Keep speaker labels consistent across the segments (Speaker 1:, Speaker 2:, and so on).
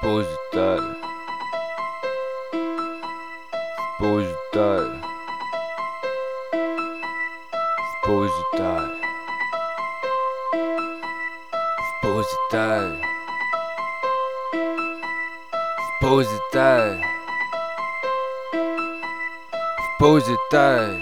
Speaker 1: Спозитай, спозитай, спозитай, спозитай, спозитай, спозитай.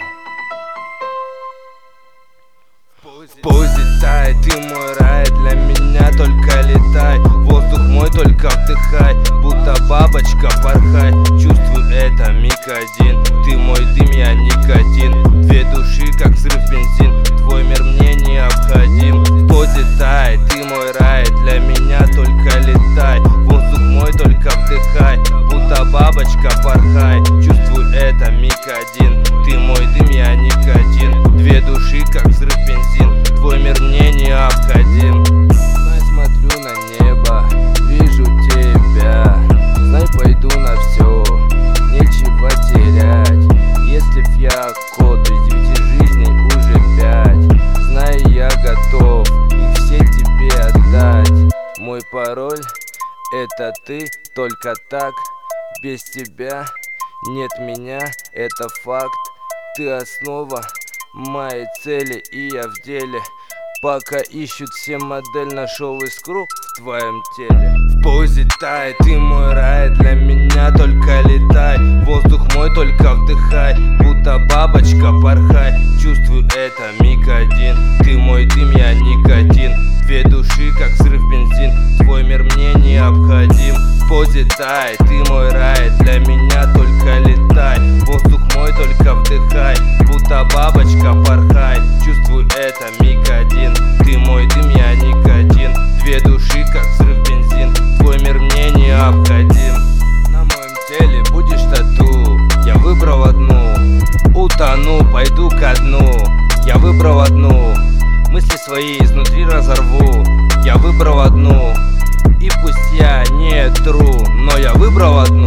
Speaker 1: Спозитай, ты мой рай, для меня только летай. Воздух мой только вдыхай, будто бабочка порхай. Чувствую, это миг один, ты мой дым, я никотин. Две души, как взрыв бензин, твой мир мне необходим. Спозитай, ты мой рай, для меня только летай. Воздух мой только вдыхай, будто бабочка порхай. Чувствую, это миг один, ты мой дым, я никотин. Две души, как взрыв бензин, твой мир мне необходим. Знай, смотрю на небо, вижу тебя. Знай, пойду на все, нечего терять. Если б я кот, из 9 жизней уже 5. Знай, я готов их все тебе отдать. Мой пароль — это ты, только так. Без тебя нет меня, это факт. Ты основа моей цели, и я в деле. Пока ищут все модель, нашел искру в твоем теле. Спозитай, ты мой рай, для меня только летай. Воздух мой только вдыхай, будто бабочка порхай. Чувствую, это миг один, ты мой дым, я никотин. Две души, как взрыв бензин, твой мир мне необходим. Спозитай, ты мой рай, для меня только летай. Воздух мой только вдыхай, будто бабочка порхай. Чувствую, это миг один, ты мой дым, я никотин. Две души, как взрыв бензин, твой мир мне необходим. На моем теле будешь тату, я выбрал одну. Утону, пойду ко дну, я выбрал одну. Мысли свои изнутри разорву, я выбрал одну. И пусть я не тру, но я выбрал одну.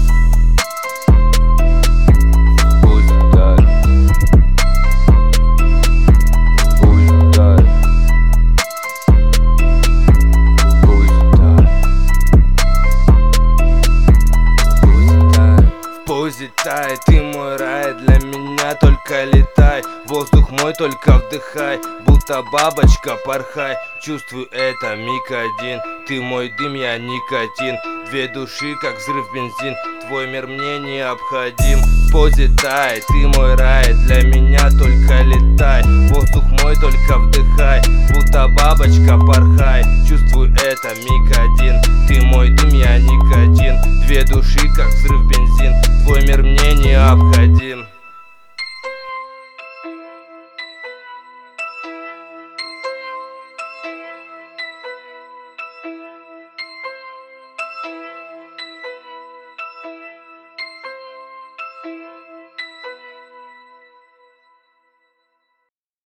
Speaker 1: Спозитай, ты мой рай, для меня только летай. Воздух мой только вдыхай, будто бабочка порхай. Чувствую, это миг один, ты мой дым, я никотин. Две души, как взрыв бензин, твой мир мне необходим. Спозитай, ты мой рай, для меня только летай. Воздух мой только вдыхай, будто бабочка порхай. Чувствую, это миг один, ты мой дым, я никотин. Две души, как взрыв бензин, твой мир мне необходим.